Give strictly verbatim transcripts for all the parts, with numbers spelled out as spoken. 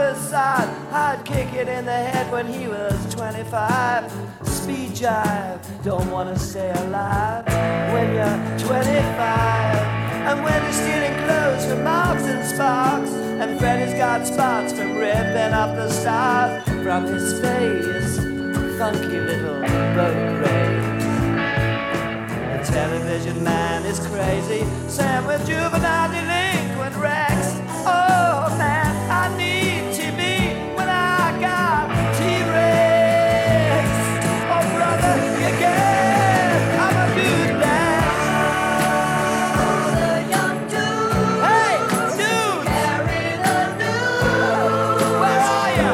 other side. I'd kick it in the head when he was twenty-five. Speed jive, don't wanna stay alive when you're twenty-five. And when you're stealing clothes from Marks and Sparks, and Freddy's got spots from ripping up the stars from his face, funky little boat race. The television man is crazy, Sam with juvenile delinquent Rex. Oh man, I need T V when I got T-Rex. Oh brother, you get, I'm a good man. All the young dudes, Hey, dude, carry the news. where are you?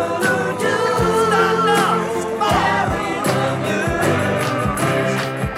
Stand up, come on. Carry the news.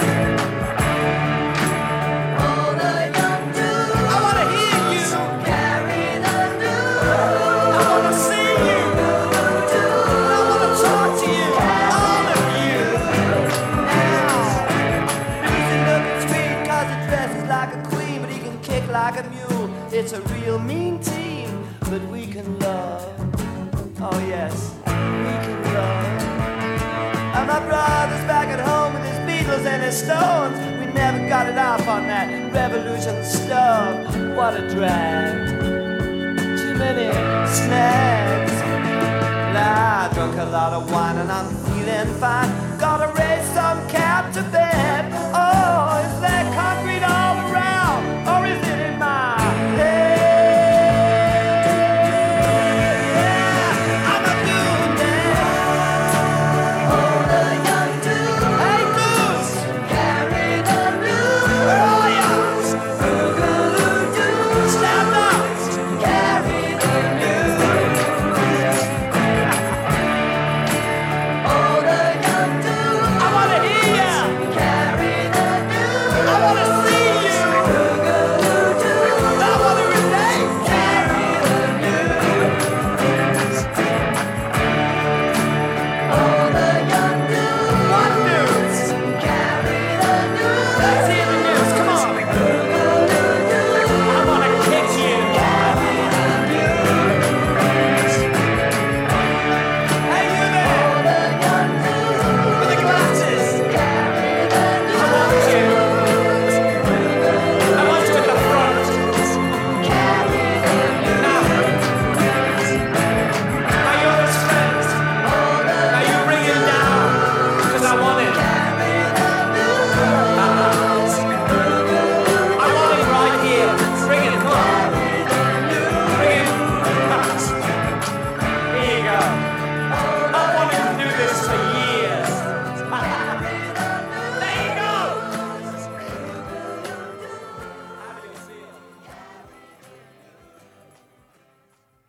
All the young dudes, I wanna hear you, carry the news. I wanna see you, I wanna talk to you, all of you. Now, easy looking sweet 'cause he dresses like a queen, but he can kick like a mule. It's a real mean team, but we can love. Oh yes, we can love. And my brother's back at home with his Beatles and his Stones. We never got it off on that revolution stuff. What a drag. Too many snags. Nah, I drunk a lot of wine and I'm feeling fine. Gotta raise some cap to bed.